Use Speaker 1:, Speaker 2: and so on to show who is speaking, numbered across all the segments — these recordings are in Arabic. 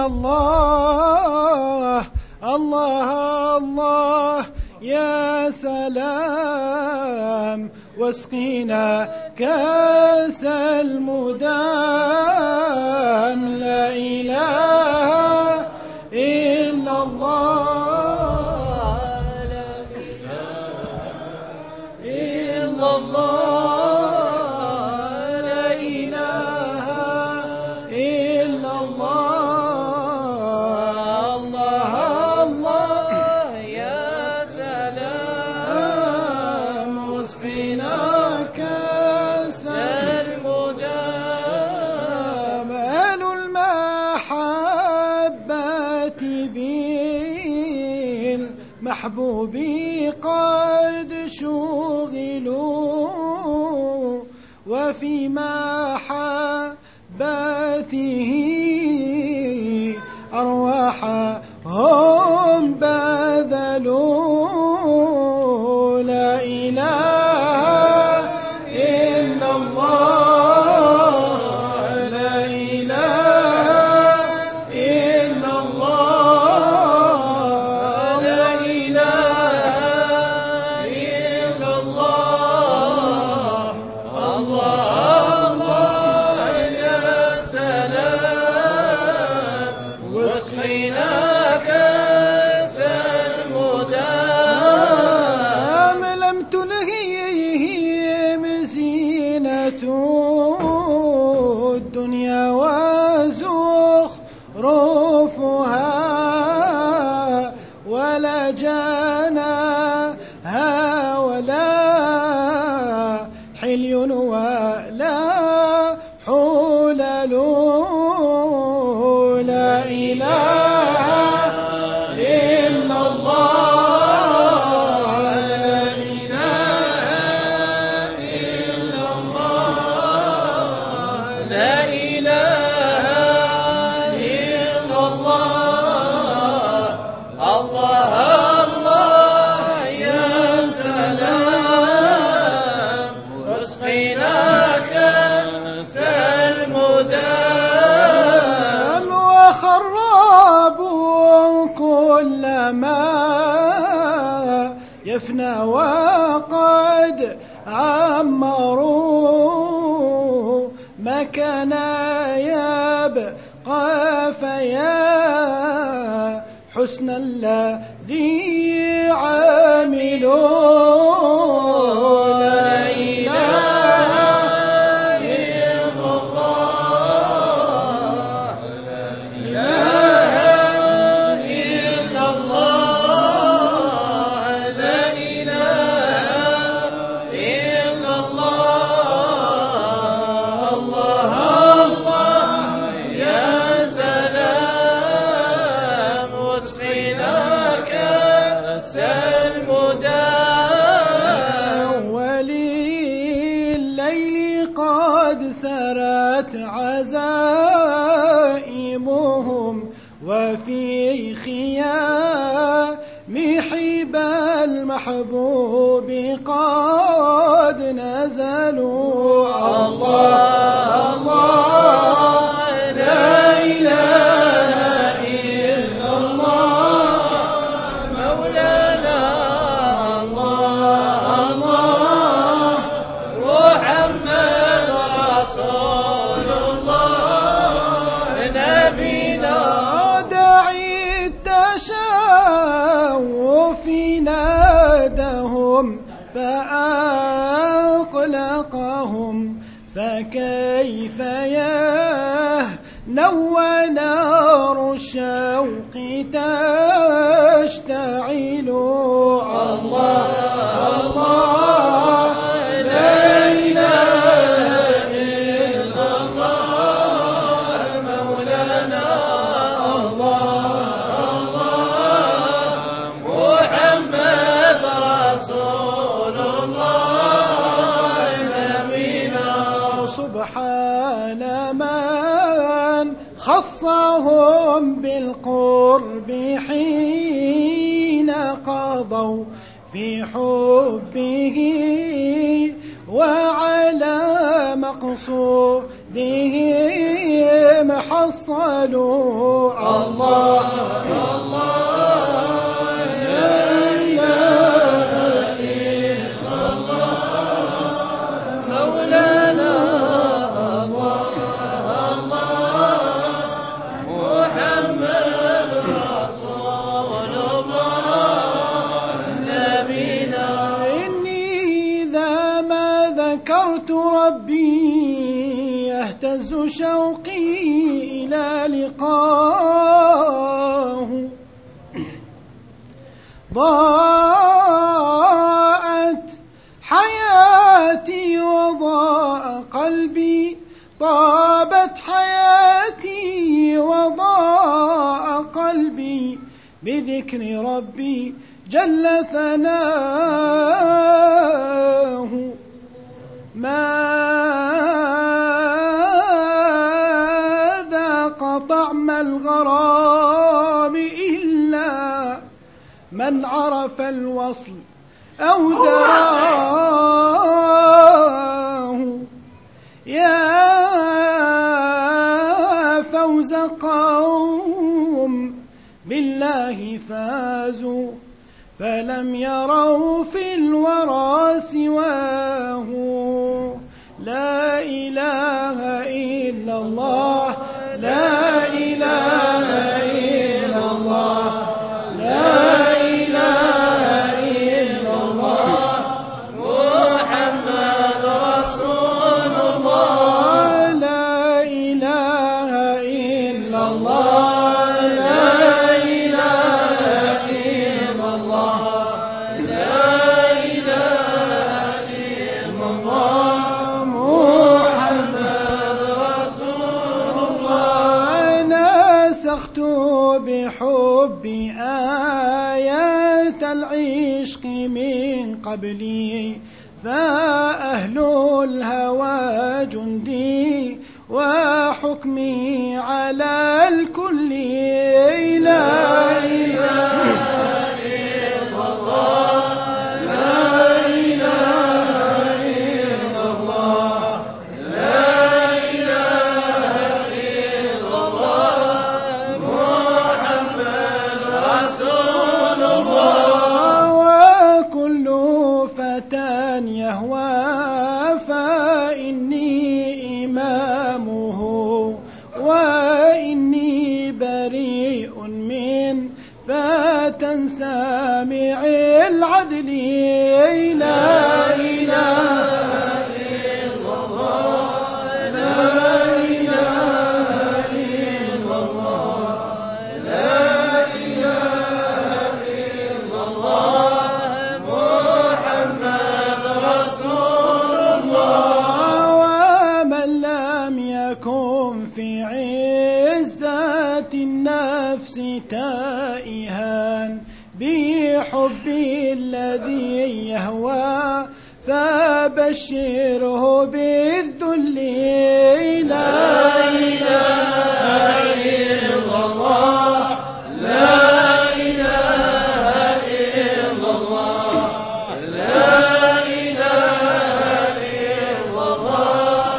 Speaker 1: الله الله الله يا سلام واسقينا كاس المدام لا إله إلا الله لا إله إلا الله لا إله إلا الله الله الله يا سلام واسقنا كاس المدام أهل المحبة بالمحبوب قد شغلوا وفي محبته أرواحهم بذلوا لا إله إلا الله لا إله إلا الله لا إله إلا الله الله الله يا سلام واسقنا كاس المدام لم تلهيهم زينة الدنيا وزخرفها ولا جناها ولا حلي ولا حلل لا إله إلا الله لا إله إلا الله لا إله إلا الله الله الله يا سلام واسقنا كاس المدام وخربوا كل ما يفنى وقد عمروا ما كان يبقى فيا حسن الذي عملوا لا إله إلا الله لا إله إلا الله لا إله إلا الله الله الله يا سلام واسقنا كاس المدام ولليل قد سرت عزائمهم وفي خيام حبى المحبوب قد نزلوا الله الله لا إله إلا الله مولانا الله الله محمد رسول الله نبينا داعي التشوف نادهم فأقلقهم فكيف يهنوا ونار الشوق تشتعل الله الله لا إله إلا الله مولانا الله الله محمد رسول الله نبينا سبحان من خصهم بالقرب حين قضوا في حبه وعلى مقصودهم حصلوا الله يهتز شوقي إلى لقاه ضاعت حياتي وضاع قلبي طابت حياتي وضاع قلبي بذكر ربي جل ثناه طعم الغرام إلا من عرف الوصل أو دراه يا فوز قوم بالله فازوا فلم يروا في الورى سواه لا إله إلا الله لا إله إلا الله لا إله إلا الله محمد رسول الله لا إله إلا الله لا إله إلا الله لا إله إلا الله محمد رسول الله نسخت بحب آيات العشق من قبلي فأهل الهوى جندي وحكمي على الكل لا إله إلا الله لا إله إلا الله لا إله إلا الله محمد رسول الله وكل فتى يهوى فإني إمامه وإني بريء من فتى سامع العدل لا إله إلا الله لا إله إلا الله لا إله إلا الله محمد رسول الله ومن لم يكن في عزة النفس تائها بحب الذي يهوى فبشره بالذل لا إله إلا الله لا إله إلا الله لا إله إلا الله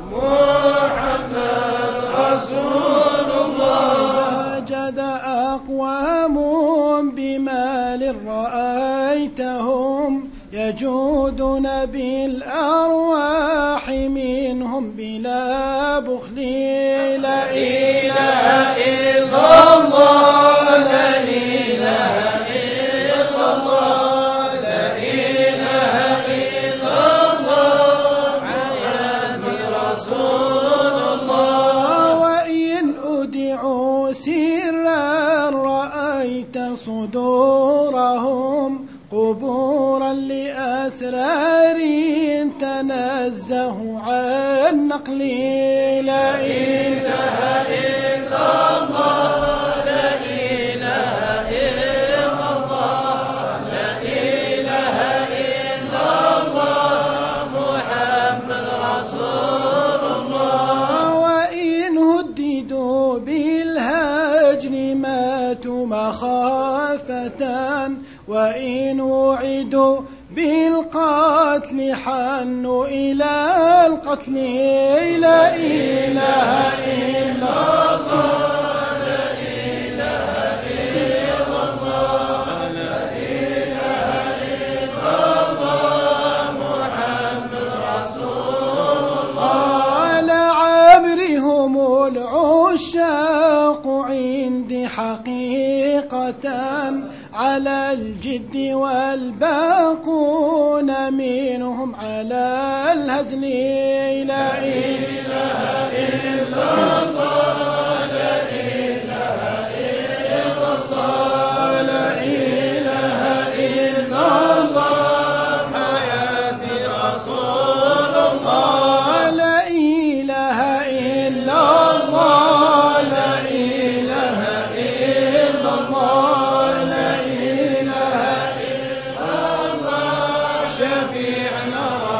Speaker 1: محمد رسول الله وجد أقوام بمال رأيتهم يجودون بالأرواح منهم بلا بخل لا إله إلا الله لا إله إلا الله لا إله إلا الله محمد رسول الله وإن أدعوا سرا رأيت صدورهم قبورا لأسرار تنزه عن نقل لا إله إلا الله لا إله إلا الله لا إله إلا الله محمد رسول الله وإن هددوا بالهجر ماتوا مخافة وإن وعدوا بالقتل القتل حنوا إلى القتل لا إله إلا الله لا إله إلا الله لا إله إلا الله محمد رسول الله لعمري هم العشاق عندي حقيقة على الجد والباقون منهم على الهزل لا إله إلا الله لا إله إلا الله لا إله إلا الله حياتي رسول الله لا إله إلا الله لا إله إلا الله لا إله إلا الله شفيعنا